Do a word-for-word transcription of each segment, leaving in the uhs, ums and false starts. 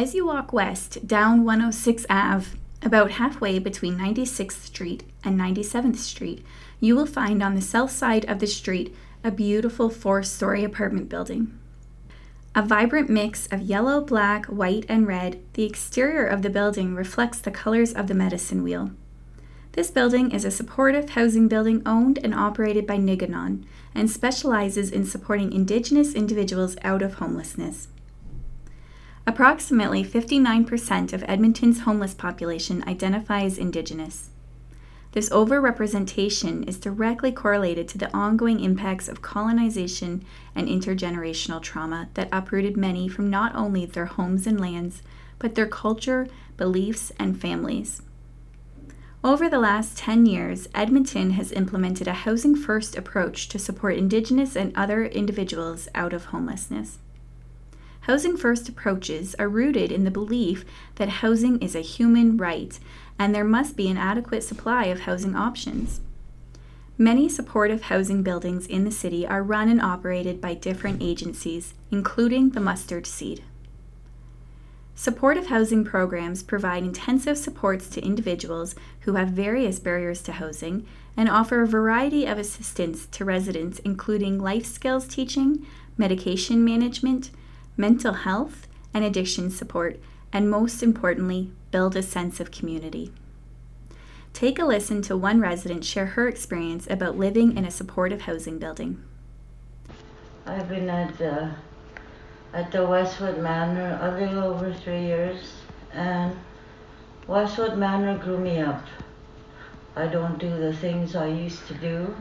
As you walk west down one oh six Avenue, about halfway between ninety-sixth Street and ninety-seventh Street, you will find on the south side of the street a beautiful four-story apartment building. A vibrant mix of yellow, black, white, and red, the exterior of the building reflects the colors of the medicine wheel. This building is a supportive housing building owned and operated by Niiganon and specializes in supporting Indigenous individuals out of homelessness. Approximately fifty-nine percent of Edmonton's homeless population identify as Indigenous. This overrepresentation is directly correlated to the ongoing impacts of colonization and intergenerational trauma that uprooted many from not only their homes and lands, but their culture, beliefs, and families. Over the last ten years, Edmonton has implemented a housing-first approach to support Indigenous and other individuals out of homelessness. Housing-first approaches are rooted in the belief that housing is a human right and there must be an adequate supply of housing options. Many supportive housing buildings in the city are run and operated by different agencies, including the Mustard Seed. Supportive housing programs provide intensive supports to individuals who have various barriers to housing and offer a variety of assistance to residents, including life skills teaching, medication management, mental health and addiction support, and most importantly, build a sense of community. Take a listen to one resident share her experience about living in a supportive housing building. I've been at the, at the Westwood Manor a little over three years, and Westwood Manor grew me up. I don't do the things I used to do.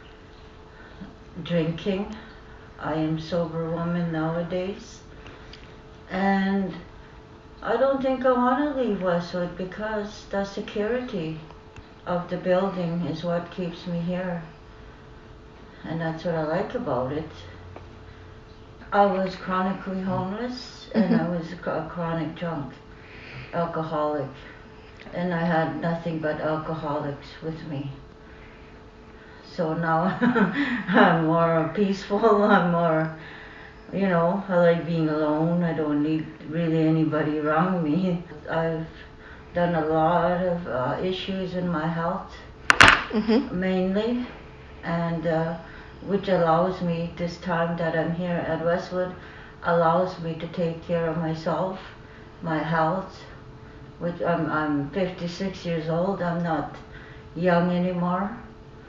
Drinking. I am a sober woman nowadays. And I don't think I want to leave Westwood because the security of the building is what keeps me here. And that's what I like about it. I was chronically homeless and I was a chronic drunk, alcoholic. And I had nothing but alcoholics with me. So now I'm more peaceful, I'm more, you know, I like being alone. I don't need really anybody around me. I've done a lot of uh, issues in my health, mm-hmm. mainly, and uh, which allows me, this time that I'm here at Westwood, allows me to take care of myself, my health, which I'm, I'm fifty-six years old, I'm not young anymore.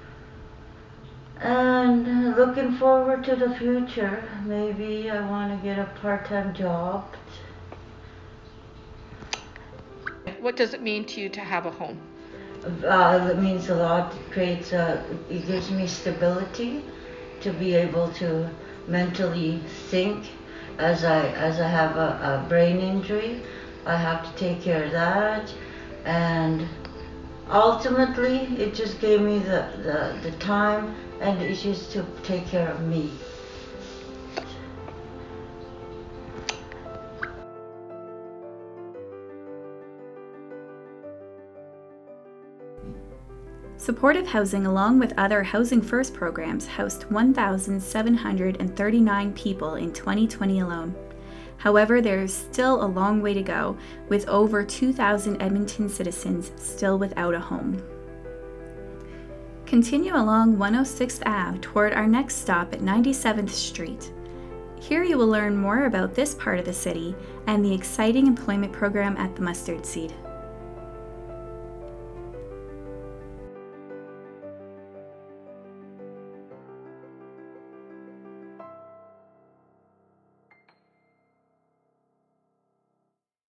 And looking forward to the future. Maybe I want to get a part-time job. What does it mean to you to have a home? Uh, it means a lot. It creates a, it gives me stability to be able to mentally think. As I as I have a, a brain injury, I have to take care of that, and ultimately it just gave me the, the, the time and it's just to take care of me. Supportive housing, along with other Housing First programs, housed one thousand seven hundred thirty-nine people in twenty twenty alone. However, there is still a long way to go, with over two thousand Edmonton citizens still without a home. Continue along one oh sixth Avenue toward our next stop at ninety-seventh Street. Here you will learn more about this part of the city and the exciting employment program at the Mustard Seed.